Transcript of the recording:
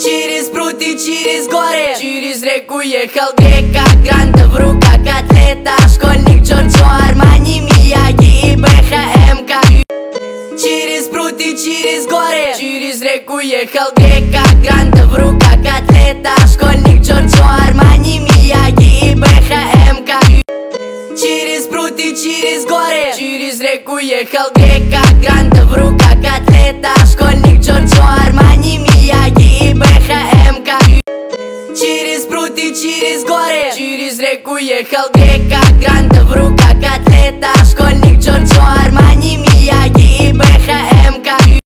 Через пруд и через горы, через реку ехал Грека. Гранта в руках атлета, школьник Джорджо Армани, Мияги и БХМ-ка. Через пруд и через горы, через реку ехал Грека. Гранта в руках атлета, школьник Джорджо Армани, Мияги и БХМ-ка. Через пруд и через горы, через реку ехал Грека. Гранта в руках атлета, школьник Джорджо Армани, Мияги и БХМ-ка. Через пруд и через горы, через реку ехал Грека. Гранта в руках атлета, школьник Джорджо Армани.